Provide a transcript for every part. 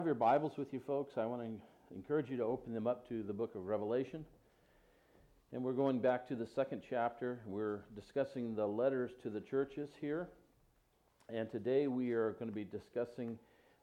Have your Bibles with you, folks. I want to encourage you to open them up to the book of Revelation. And we're going back to the second chapter. We're discussing the letters to the churches here. And today we are going to be discussing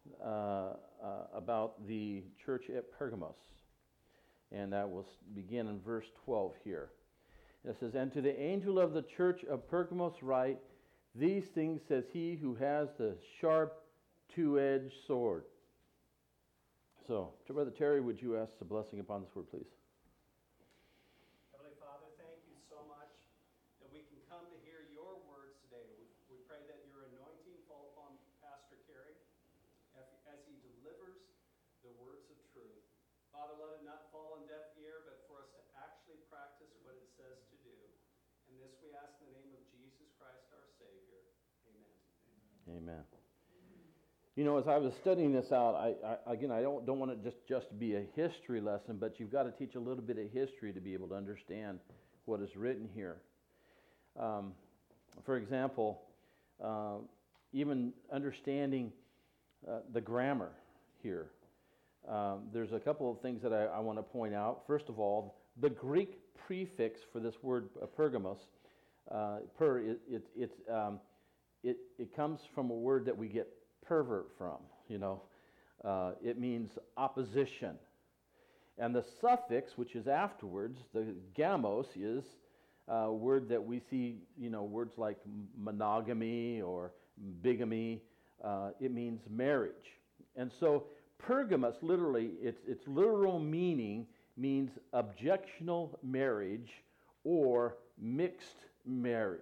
about the church at Pergamos. And that will begin in verse 12 here. It says, "And to the angel of the church of Pergamos write, these things says he who has the sharp two-edged sword." So, Brother Terry, would you ask the blessing upon this word, please? Heavenly Father, thank you so much that we can come to hear your words today. We pray that your anointing fall upon Pastor Kerry as he delivers the words of truth. Father, let it not fall on deaf ear, but for us to actually practice what it says to do. And this we ask in the name of Jesus Christ, our Savior. Amen. Amen. You know, as I was studying this out, I don't want it just to be a history lesson, but you've got to teach a little bit of history to be able to understand what is written here. For example, even understanding the grammar here. There's a couple of things that I want to point out. First of all, the Greek prefix for this word Pergamos, it comes from a word that we get pervert from, it means opposition. And the suffix, which is afterwards, the gamos, is a word that we see, words like monogamy or bigamy. It means marriage. And so Pergamos, literally, its literal meaning means objectional marriage or mixed marriage.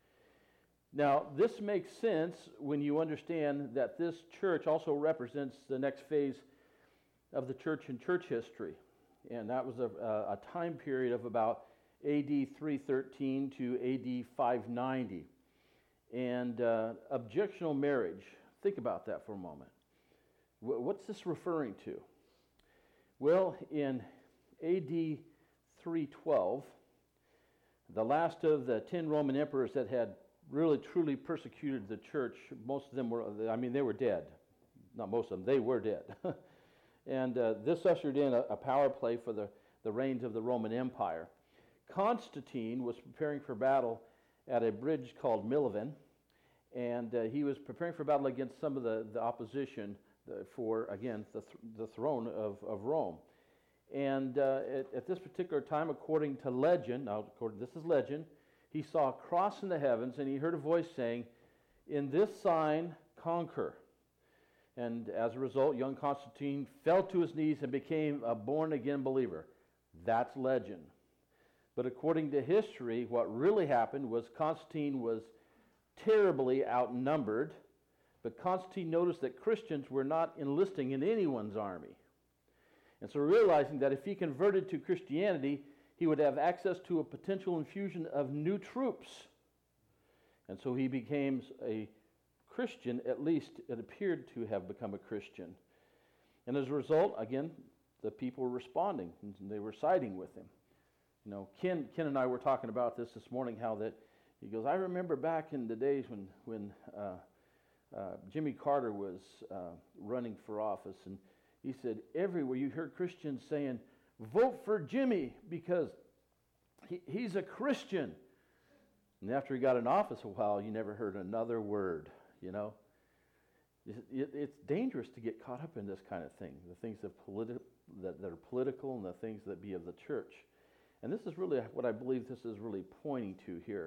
Now, this makes sense when you understand that this church also represents the next phase of the church in church history. And that was a time period of about AD 313 to AD 590. And objectional marriage, think about that for a moment. What's this referring to? Well, in AD 312, the last of the 10 Roman emperors that had really truly persecuted the church, most of them they were dead. Not most of them, they were dead. And this ushered in a power play for the reigns of the Roman Empire. Constantine was preparing for battle at a bridge called Milvian, and he was preparing for battle against some of the opposition for, again, the throne of Rome. And at this particular time, according to legend, this is legend, he saw a cross in the heavens, and he heard a voice saying, "In this sign, conquer." And as a result, young Constantine fell to his knees and became a born-again believer. That's legend. But according to history, what really happened was Constantine was terribly outnumbered, but Constantine noticed that Christians were not enlisting in anyone's army. And so realizing that if he converted to Christianity, he would have access to a potential infusion of new troops. And so he became a Christian, at least it appeared to have become a Christian. And as a result, again, the people were responding, and they were siding with him. Ken and I were talking about this morning, how that, he goes, I remember back in the days when Jimmy Carter was running for office, and he said everywhere you heard Christians saying, "Vote for Jimmy because he's a Christian." And after he got in office a while, you never heard another word, It's dangerous to get caught up in this kind of thing, the things that are political and the things that be of the church. And this is really what I believe this is really pointing to here.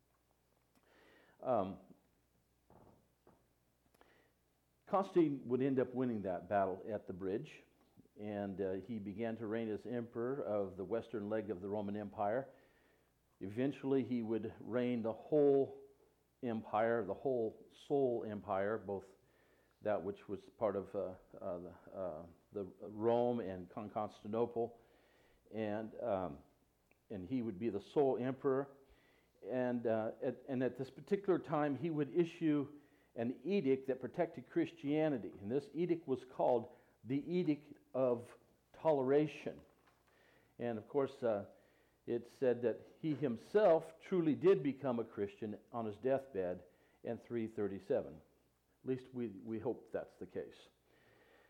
Constantine would end up winning that battle at the bridge, and he began to reign as emperor of the western leg of the Roman Empire. Eventually, he would reign the whole empire, the whole Soul Empire, both that which was part of the Rome and Constantinople, and he would be the sole emperor. And at this particular time, he would issue an edict that protected Christianity, and this edict was called the Edict of Toleration. And of course, it said that he himself truly did become a Christian on his deathbed in 337. At least we hope that's the case.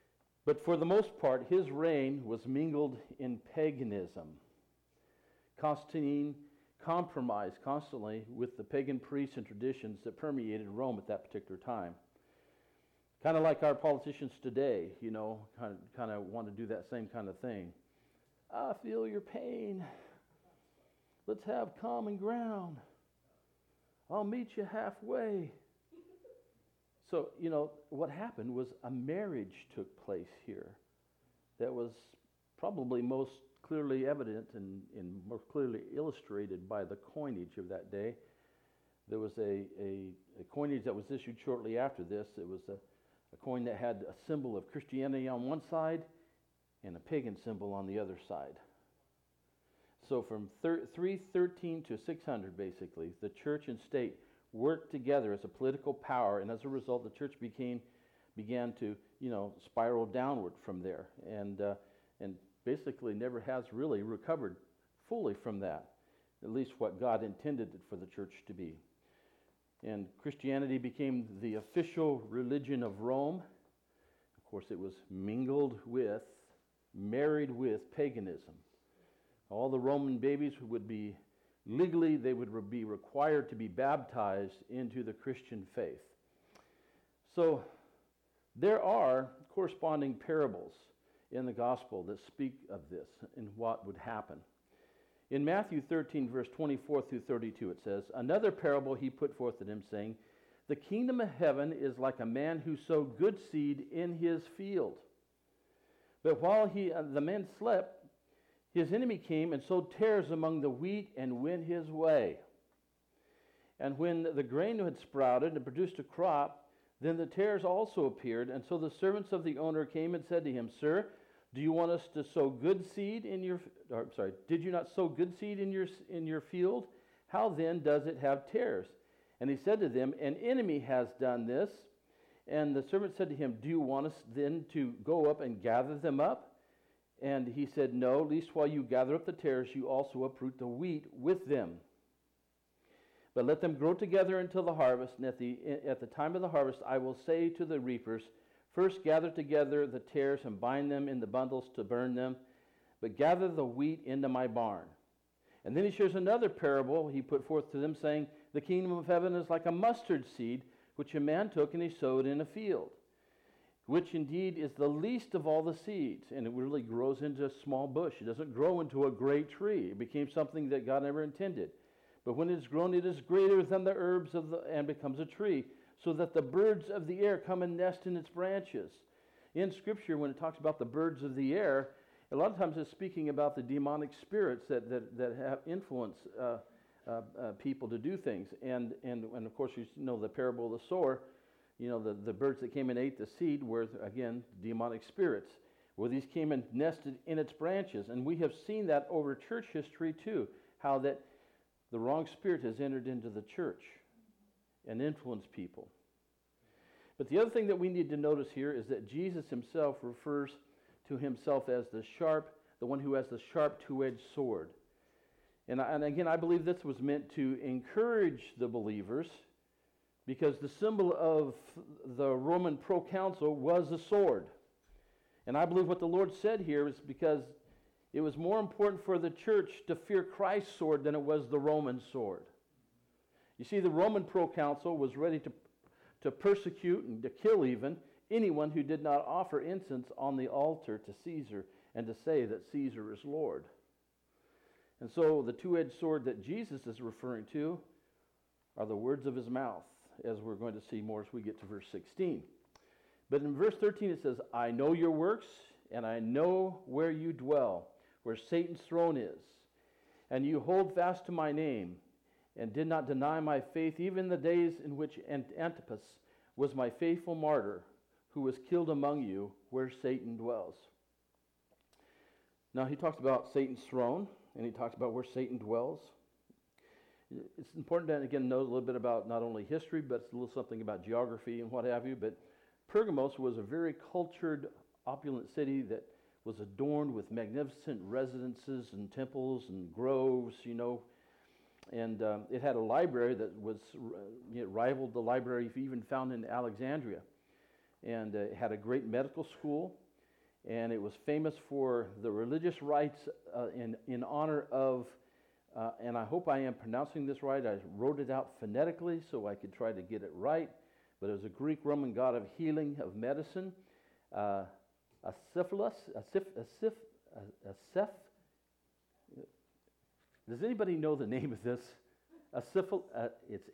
But for the most part, his reign was mingled in paganism. Constantine compromised constantly with the pagan priests and traditions that permeated Rome at that particular time. Kind of like our politicians today, kind of want to do that same kind of thing. I feel your pain. Let's have common ground. I'll meet you halfway. So, what happened was a marriage took place here that was probably most clearly evident and more clearly illustrated by the coinage of that day. There was a coinage that was issued shortly after this. It was a coin that had a symbol of Christianity on one side and a pagan symbol on the other side. So from 313 to 600, basically, the church and state worked together as a political power, and as a result, the church began to spiral downward from there, and basically never has really recovered fully from that, at least what God intended it for the church to be. And Christianity became the official religion of Rome. Of course, it was married with paganism. All the Roman babies would be they would be required to be baptized into the Christian faith. So there are corresponding parables in the gospel that speak of this and what would happen. In Matthew 13, verse 24 through 32, it says, "Another parable he put forth to them, saying, The kingdom of heaven is like a man who sowed good seed in his field. But while the man slept, his enemy came and sowed tares among the wheat and went his way. And when the grain had sprouted and produced a crop, then the tares also appeared. And so the servants of the owner came and said to him, Sir, do you want us to sow good seed in your? Did you not sow good seed in your field? How then does it have tares? And he said to them, An enemy has done this. And the servant said to him, Do you want us then to go up and gather them up? And he said, No, lest while you gather up the tares, you also uproot the wheat with them. But let them grow together until the harvest, and at the time of the harvest I will say to the reapers, First gather together the tares and bind them in the bundles to burn them, but gather the wheat into my barn. And then he shares another parable he put forth to them, saying, The kingdom of heaven is like a mustard seed, which a man took and he sowed in a field, which indeed is the least of all the seeds. And it really grows into a small bush. It doesn't grow into a great tree. It became something that God never intended. But when it is grown, it is greater than the herbs and becomes a tree, so that the birds of the air come and nest in its branches. In Scripture, when it talks about the birds of the air, a lot of times it's speaking about the demonic spirits that have influence people to do things. And of course, you know the parable of the sower. You know, the birds that came and ate the seed were, again, demonic spirits. Well, these came and nested in its branches. And we have seen that over church history, too, how that the wrong spirit has entered into the church and influenced people. But the other thing that we need to notice here is that Jesus himself refers to himself as the one who has the sharp two-edged sword. And again, I believe this was meant to encourage the believers, because the symbol of the Roman proconsul was a sword. And I believe what the Lord said here is because it was more important for the church to fear Christ's sword than it was the Roman sword. You see, the Roman proconsul was ready to persecute and to kill even anyone who did not offer incense on the altar to Caesar and to say that Caesar is Lord. And so the two-edged sword that Jesus is referring to are the words of his mouth, as we're going to see more as we get to verse 16. But in verse 13 it says, I know your works, and I know where you dwell, where Satan's throne is. And you hold fast to my name, and did not deny my faith, even the days in which Antipas was my faithful martyr, who was killed among you, where Satan dwells. Now he talks about Satan's throne, and he talks about where Satan dwells. It's important to, again, know a little bit about not only history, but a little something about geography and what have you. But Pergamos was a very cultured, opulent city that was adorned with magnificent residences and temples and groves, and it had a library that was rivaled the library even found in Alexandria. And it had a great medical school. and it was famous for the religious rites in honor of, and I hope I am pronouncing this right. I wrote it out phonetically so I could try to get it right, but it was a Greek-Roman god of healing, of medicine, Asclepius. Does anybody know the name of this? It's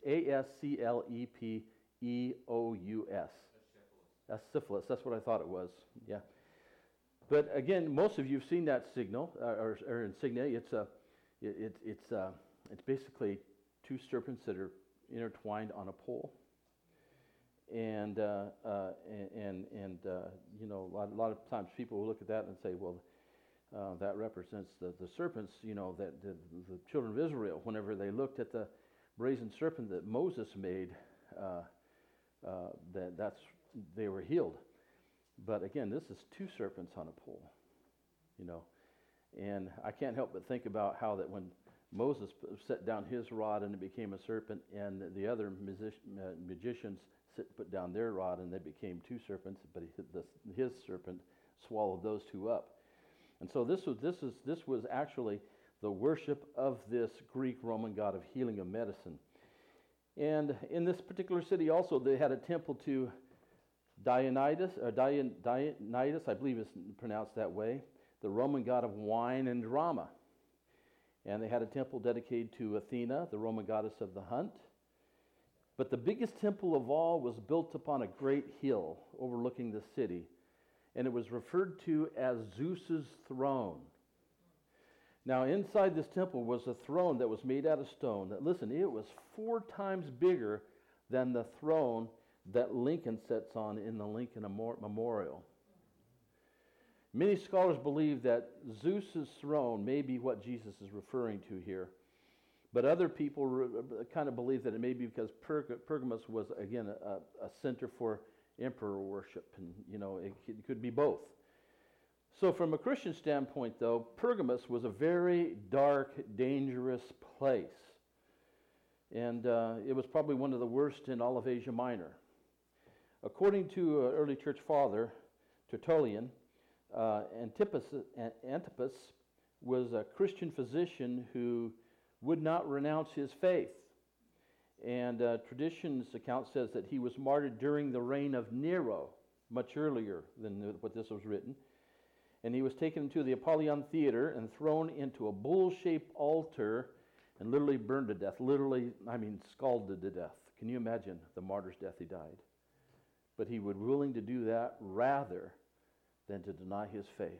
Asclepius. Asclepius. That's what I thought it was. Yeah. But again, most of you have seen that signal or insignia. It's basically two serpents that are intertwined on a pole. And you know, a lot of times people will look at that and say, well, that represents the serpents, you know, that the children of Israel, whenever they looked at the brazen serpent that Moses made, they were healed. But again, this is two serpents on a pole, you know. And I can't help but think about how that when Moses set down his rod and it became a serpent, and the other magicians put down their rod and they became two serpents, but his serpent swallowed those two up. And so this was actually the worship of this Greek-Roman god of healing, of medicine. And in this particular city also, they had a temple to Dionysus, I believe it's pronounced that way, the Roman god of wine and drama. And they had a temple dedicated to Athena, the Roman goddess of the hunt. But the biggest temple of all was built upon a great hill overlooking the city, and it was referred to as Zeus's throne. Now, inside this temple was a throne that was made out of stone. Listen, it was 4 times bigger than the throne that Lincoln sits on in the Lincoln Memorial. Many scholars believe that Zeus's throne may be what Jesus is referring to here. But other people kind of believe that it may be because Pergamos was, again, a center for emperor worship. And, you know, it could be both. So from a Christian standpoint, though, Pergamos was a very dark, dangerous place. And it was probably one of the worst in all of Asia Minor. According to early church father, Tertullian, Antipas was a Christian physician who would not renounce his faith. And tradition's account says that he was martyred during the reign of Nero, much earlier than what this was written. And he was taken to the Apollyon Theater and thrown into a bull-shaped altar and literally burned to death. Literally, scalded to death. Can you imagine the martyr's death? He died. But he was willing to do that rather than to deny his faith.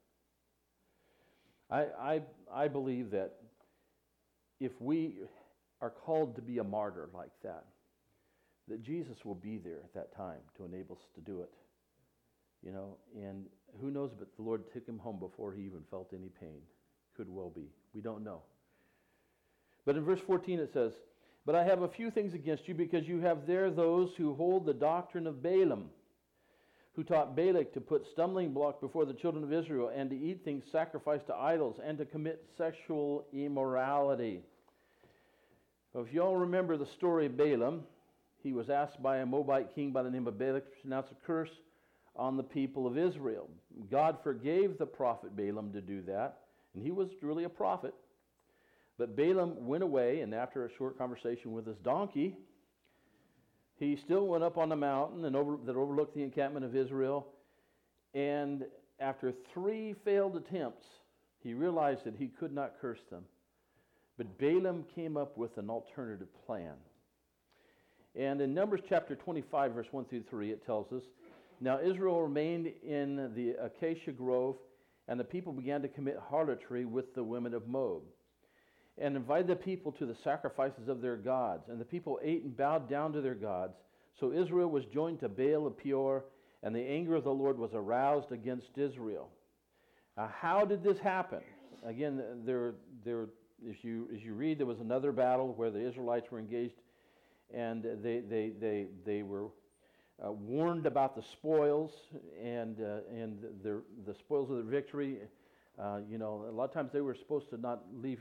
I believe that if we are called to be a martyr like that Jesus will be there at that time to enable us to do it. You know, and who knows, but the Lord took him home before he even felt any pain. Could well be. We don't know. But in verse 14 it says, "But I have a few things against you, because you have there those who hold the doctrine of Balaam, who taught Balak to put stumbling block before the children of Israel, and to eat things sacrificed to idols, and to commit sexual immorality." Well, if you all remember the story of Balaam, he was asked by a Moabite king by the name of Balak to pronounce a curse on the people of Israel. God forgave the prophet Balaam to do that, and he was really a prophet. But Balaam went away, and after a short conversation with his donkey, he still went up on the mountain that overlooked the encampment of Israel. And after 3 failed attempts, he realized that he could not curse them. But Balaam came up with an alternative plan. And in Numbers chapter 25, verse 1 through 3, it tells us, "Now Israel remained in the acacia grove, and the people began to commit harlotry with the women of Moab, and invited the people to the sacrifices of their gods. And the people ate and bowed down to their gods. So Israel was joined to Baal of Peor, and the anger of the Lord was aroused against Israel." Now, how did this happen? Again, as you read, there was another battle where the Israelites were engaged, and they were warned about the spoils and the spoils of the victory. A lot of times they were supposed to not leave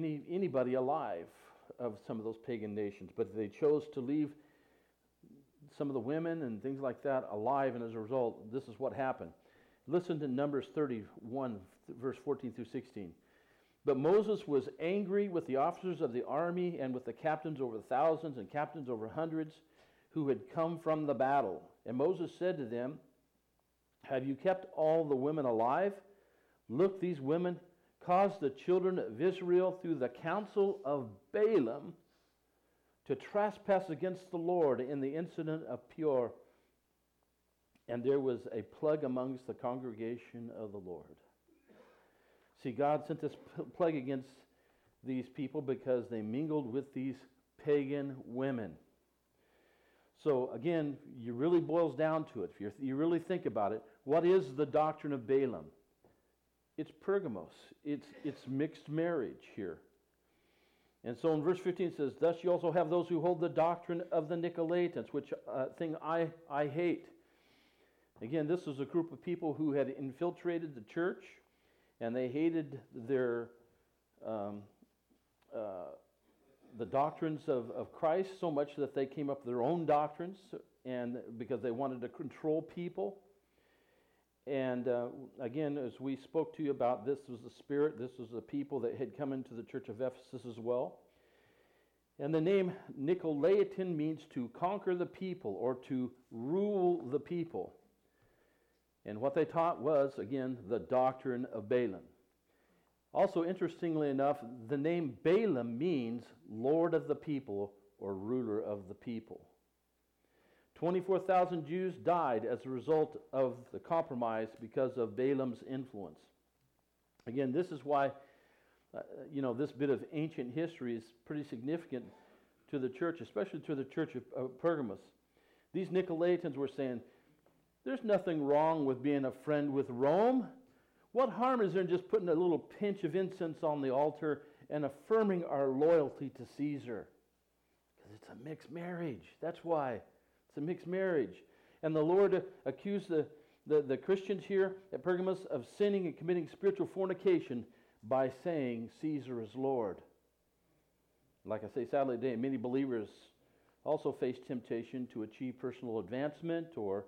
anybody alive of some of those pagan nations, but they chose to leave some of the women and things like that alive, and as a result, this is what happened. Listen to Numbers 31, verse 14 through 16. But Moses was angry with the officers of the army and with the captains over thousands and captains over hundreds who had come from the battle. And Moses said to them, have you kept all the women alive? Look, these women caused the children of Israel through the counsel of Balaam to trespass against the Lord in the incident of Peor. And there was a plague amongst the congregation of the Lord. See, God sent this plague against these people because they mingled with these pagan women. So again, it really boils down to it. If you really think about it, what is the doctrine of Balaam? It's Pergamos. It's mixed marriage here. And so in verse 15 it says, thus you also have those who hold the doctrine of the Nicolaitans, which thing I hate. Again, this was a group of people who had infiltrated the church, and they hated the doctrines of Christ so much that they came up with their own doctrines, and because they wanted to control people. And again, as we spoke to you about, this was the spirit, this was the people that had come into the church of Ephesus as well. And the name Nicolaitan means to conquer the people or to rule the people. And what they taught was, again, the doctrine of Balaam. Also, interestingly enough, the name Balaam means Lord of the people or ruler of the people. 24,000 Jews died as a result of the compromise because of Balaam's influence. Again, this is why, this bit of ancient history is pretty significant to the church, especially to the church of Pergamos. These Nicolaitans were saying, there's nothing wrong with being a friend with Rome. What harm is there in just putting a little pinch of incense on the altar and affirming our loyalty to Caesar? Because it's a mixed marriage. That's why. It's a mixed marriage. And the Lord accused the Christians here at Pergamos of sinning and committing spiritual fornication by saying Caesar is Lord. Like I say, sadly today, many believers also face temptation to achieve personal advancement or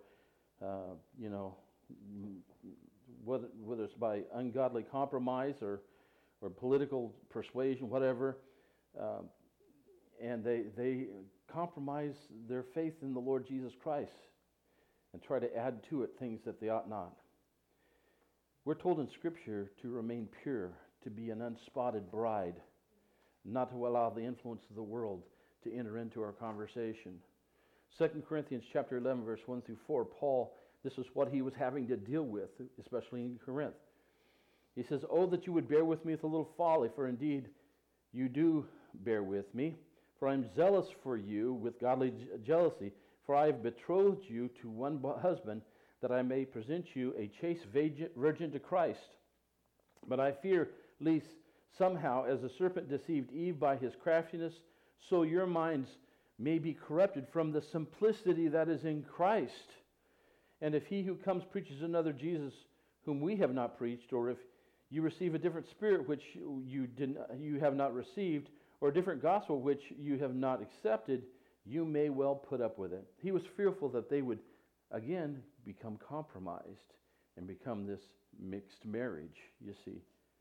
whether it's by ungodly compromise or political persuasion, whatever, and they compromise their faith in the Lord Jesus Christ and try to add to it things that they ought not. We're told in Scripture to remain pure, to be an unspotted bride, not to allow the influence of the world to enter into our conversation. 2 Corinthians chapter 11, verse 1 through 4, Paul, this is what he was having to deal with, especially in Corinth. He says, oh, that you would bear with me with a little folly, for indeed you do bear with me. For I am zealous for you with godly jealousy, for I have betrothed you to one husband, that I may present you a chaste virgin to Christ. But I fear lest somehow, as the serpent deceived Eve by his craftiness, so your minds may be corrupted from the simplicity that is in Christ. And if he who comes preaches another Jesus whom we have not preached, or if you receive a different spirit which you have not received, or a different gospel which you have not accepted, you may well put up with it. He was fearful that they would again become compromised and become this mixed marriage, you see.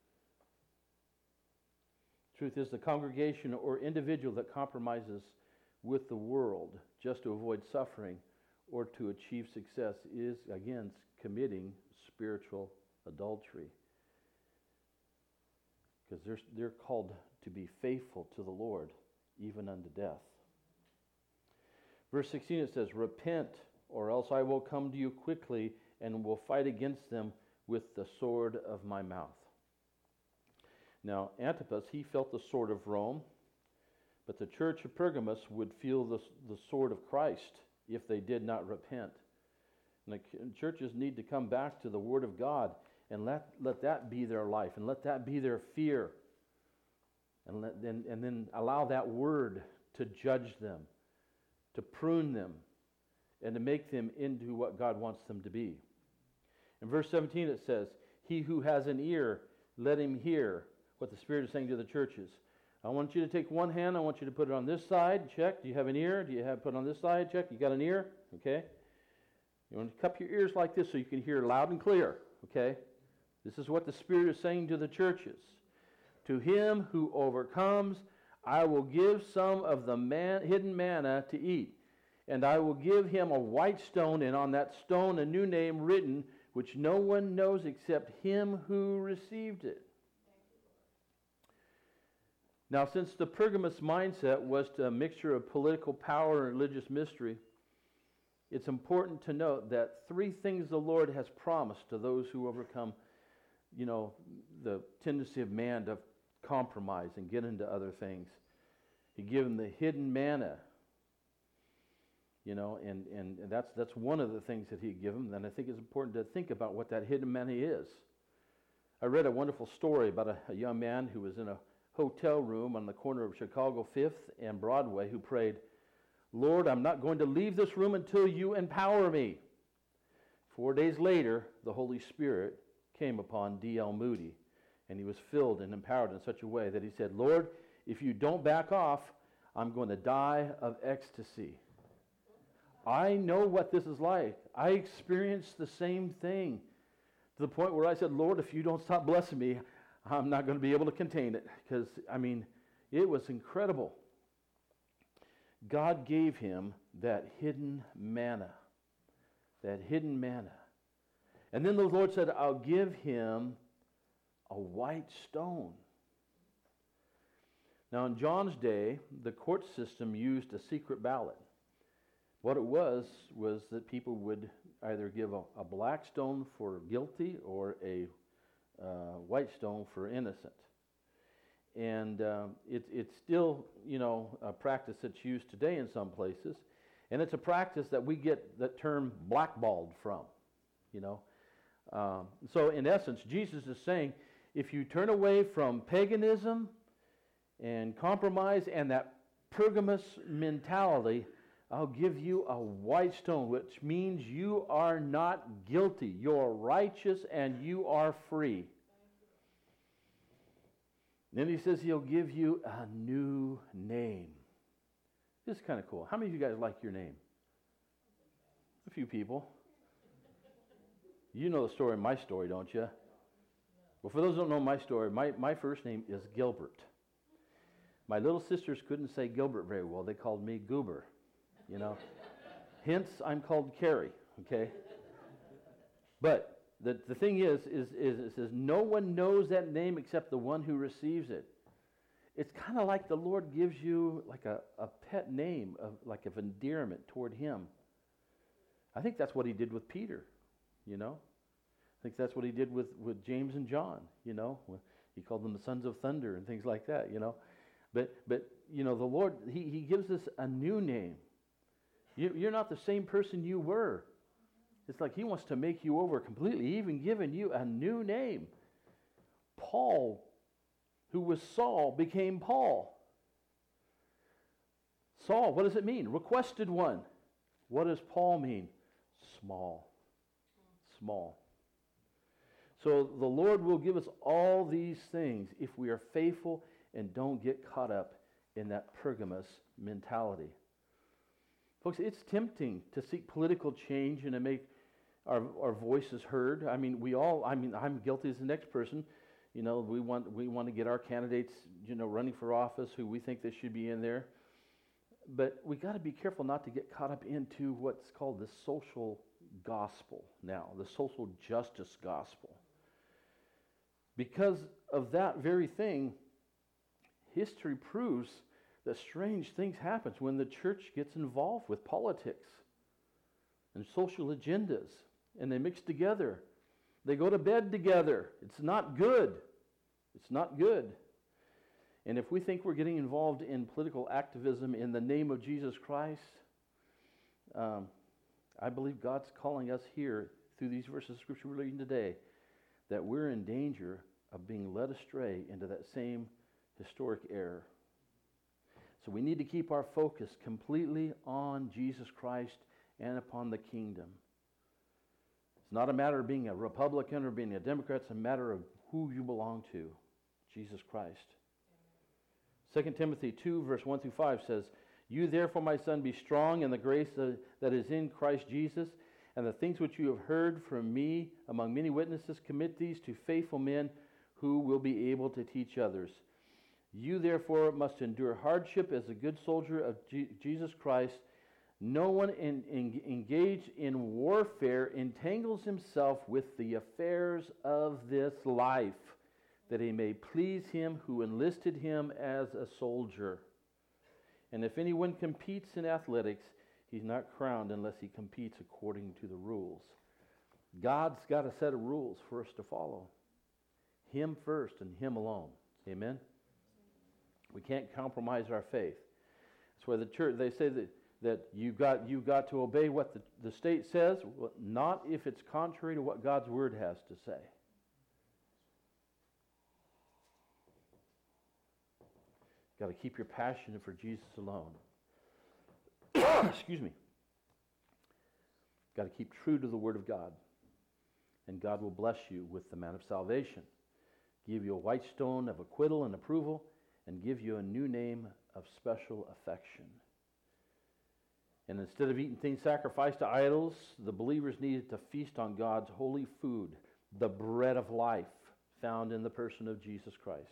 Truth is, the congregation or individual that compromises with the world just to avoid suffering or to achieve success is, again, committing spiritual adultery. Because they're called to be faithful to the Lord, even unto death. Verse 16, it says, repent, or else I will come to you quickly and will fight against them with the sword of my mouth. Now, Antipas, he felt the sword of Rome, but the church of Pergamos would feel the sword of Christ if they did not repent. And the churches need to come back to the Word of God and let that be their life, and let that be their fear. And then allow that Word to judge them, to prune them, and to make them into what God wants them to be. In verse 17 it says, he who has an ear, let him hear what the Spirit is saying to the churches. I want you to take one hand. I want you to put it on this side. Check. Do you have an ear? Do you have put it on this side? Check. You got an ear? Okay. You want to cup your ears like this so you can hear loud and clear. Okay. This is what the Spirit is saying to the churches. To him who overcomes, I will give some of the hidden manna to eat. And I will give him a white stone, and on that stone a new name written, which no one knows except him who received it. Now, since the Pergamos mindset was a mixture of political power and religious mystery, it's important to note that three things the Lord has promised to those who overcome, the tendency of man to compromise and get into other things. He gave them the hidden manna, and that's one of the things that he gave them. And I think it's important to think about what that hidden manna is. I read a wonderful story about a young man who was in a hotel room on the corner of Chicago 5th and Broadway who prayed, Lord, I'm not going to leave this room until you empower me. 4 days later, the Holy Spirit came upon D.L. Moody, and he was filled and empowered in such a way that he said, Lord, if you don't back off, I'm going to die of ecstasy. I know what this is like. I experienced the same thing to the point where I said, Lord, if you don't stop blessing me, I'm not going to be able to contain it, because, it was incredible. God gave him that hidden manna. That hidden manna. And then the Lord said, I'll give him a white stone. Now, in John's day, the court system used a secret ballot. What it was that people would either give a black stone for guilty or a white stone for innocent. And it's still, a practice that's used today in some places. And it's a practice that we get that term blackballed from, So in essence, Jesus is saying, if you turn away from paganism and compromise and that Pergamos mentality, I'll give you a white stone, which means you are not guilty. You're righteous and you are free. Then he says he'll give you a new name. This is kind of cool. How many of you guys like your name? A few people. You know the story, my story, don't you? Well, for those who don't know my story, my first name is Gilbert. My little sisters couldn't say Gilbert very well. They called me Goober, Hence, I'm called Carrie, okay? But the thing is it says no one knows that name except the one who receives it. It's kind of like the Lord gives you like a pet name, like of endearment toward him. I think that's what he did with Peter, I think that's what he did with James and John, He called them the sons of thunder and things like that, But the Lord, he gives us a new name. You're not the same person you were. It's like he wants to make you over completely, even giving you a new name. Paul, who was Saul, became Paul. Saul, what does it mean? Requested one. What does Paul mean? Small. Small. So the Lord will give us all these things if we are faithful and don't get caught up in that Pergamos mentality. Folks, it's tempting to seek political change and to make our voices heard. I'm guilty as the next person. We want to get our candidates, running for office who we think they should be in there. But we got to be careful not to get caught up into what's called the social gospel now, the social justice gospel. Because of that very thing, history proves that strange things happen when the church gets involved with politics and social agendas, and they mix together. They go to bed together. It's not good. It's not good. And if we think we're getting involved in political activism in the name of Jesus Christ, I believe God's calling us here through these verses of Scripture we're reading today that we're in danger of being led astray into that same historic error. So we need to keep our focus completely on Jesus Christ and upon the kingdom. It's not a matter of being a Republican or being a Democrat. It's a matter of who you belong to, Jesus Christ. 2 Timothy 2, verse 1 through 5 says, "You therefore, my son, be strong in the grace that is in Christ Jesus, and the things which you have heard from me among many witnesses, commit these to faithful men who will be able to teach others. You therefore must endure hardship as a good soldier of Jesus Christ. No one engaged in warfare entangles himself with the affairs of this life, that he may please him who enlisted him as a soldier. And if anyone competes in athletics, he's not crowned unless he competes according to the rules." God's got a set of rules for us to follow. Him first and Him alone. Amen? We can't compromise our faith. That's why the church, they say that you've got to obey what the state says, not if it's contrary to what God's Word has to say. Got to keep your passion for Jesus alone. Excuse me. Got to keep true to the Word of God. And God will bless you with the man of salvation. Give you a white stone of acquittal and approval, and give you a new name of special affection. And instead of eating things sacrificed to idols, the believers needed to feast on God's holy food, the bread of life found in the person of Jesus Christ.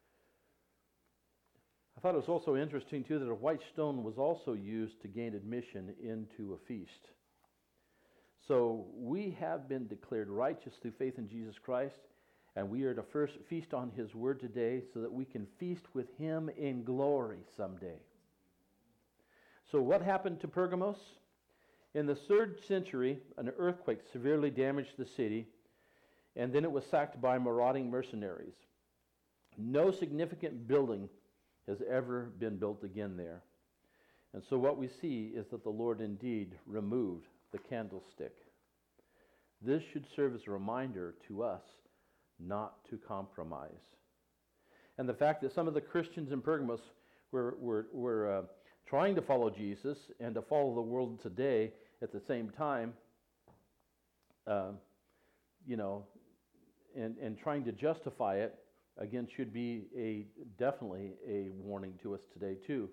I thought it was also interesting, too, that a white stone was also used to gain admission into a feast. So we have been declared righteous through faith in Jesus Christ, and we are to first feast on His Word today so that we can feast with Him in glory someday. So what happened to Pergamos? In the 3rd century, an earthquake severely damaged the city, and then it was sacked by marauding mercenaries. No significant building has ever been built again there. And so what we see is that the Lord indeed removed the candlestick. This should serve as a reminder to us not to compromise. And the fact that some of the Christians in Pergamos were trying to follow Jesus and to follow the world today at the same time, and trying to justify it, again, should be definitely a warning to us today too.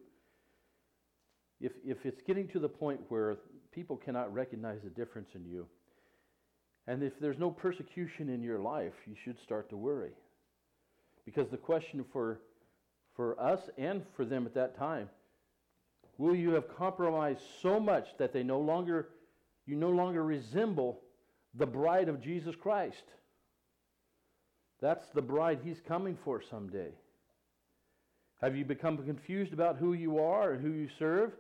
If it's getting to the point where people cannot recognize the difference in you, and if there's no persecution in your life, you should start to worry. Because the question for us and for them at that time, will you have compromised so much that you no longer resemble the bride of Jesus Christ? That's the bride He's coming for someday. Have you become confused about who you are and who you serve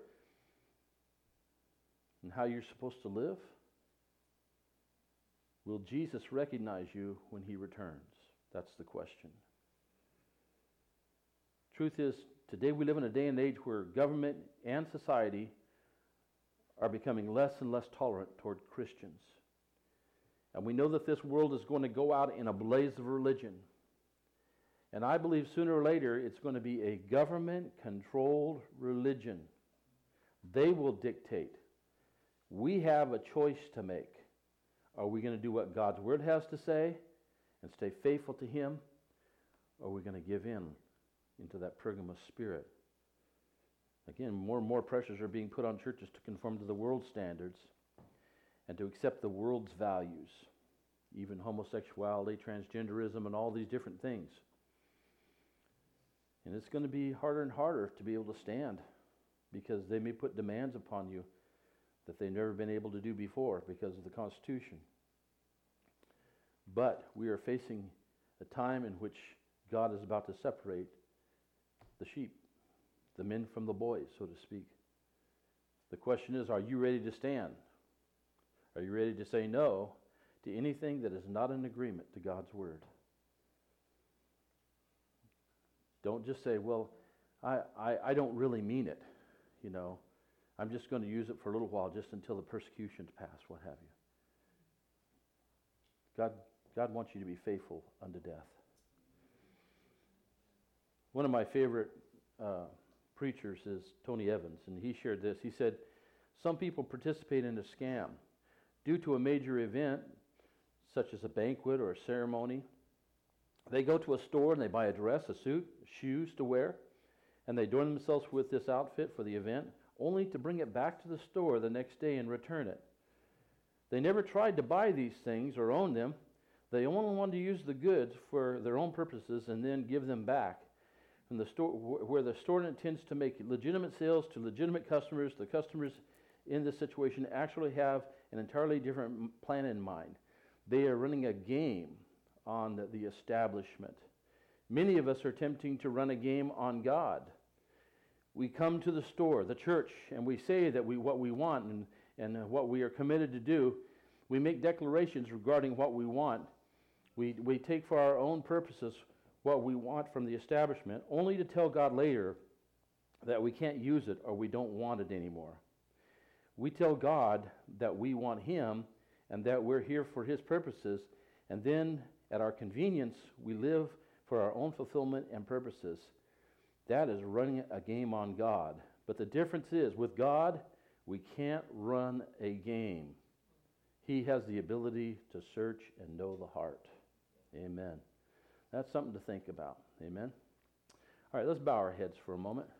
and how you're supposed to live? Will Jesus recognize you when He returns? That's the question. Truth is, today we live in a day and age where government and society are becoming less and less tolerant toward Christians. And we know that this world is going to go out in a blaze of religion. And I believe sooner or later it's going to be a government-controlled religion. They will dictate. We have a choice to make. Are we going to do what God's Word has to say and stay faithful to Him? Or are we going to give in into that Pergamos spirit? Again, more and more pressures are being put on churches to conform to the world's standards and to accept the world's values, even homosexuality, transgenderism, and all these different things. And it's going to be harder and harder to be able to stand, because they may put demands upon you that they've never been able to do before because of the Constitution. But we are facing a time in which God is about to separate the sheep, the men from the boys, so to speak. The question is, are you ready to stand? Are you ready to say no to anything that is not in agreement to God's Word? Don't just say, well, I don't really mean it, I'm just going to use it for a little while, just until the persecution's passed, what have you. God wants you to be faithful unto death. One of my favorite preachers is Tony Evans, and he shared this. He said, some people participate in a scam due to a major event, such as a banquet or a ceremony. They go to a store and they buy a dress, a suit, shoes to wear, and they adorn themselves with this outfit for the event, only to bring it back to the store the next day and return it. They never tried to buy these things or own them. They only wanted to use the goods for their own purposes and then give them back. From the store, where the store intends to make legitimate sales to legitimate customers, the customers in this situation actually have an entirely different plan in mind. They are running a game on the establishment. Many of us are attempting to run a game on God. We come to the store, the church, and we say that what we want and what we are committed to do. We make declarations regarding what we want. We take for our own purposes what we want from the establishment, only to tell God later that we can't use it or we don't want it anymore. We tell God that we want Him and that we're here for His purposes, and then at our convenience, we live for our own fulfillment and purposes. That is running a game on God. But the difference is, with God, we can't run a game. He has the ability to search and know the heart. Amen. That's something to think about. Amen. All right, let's bow our heads for a moment.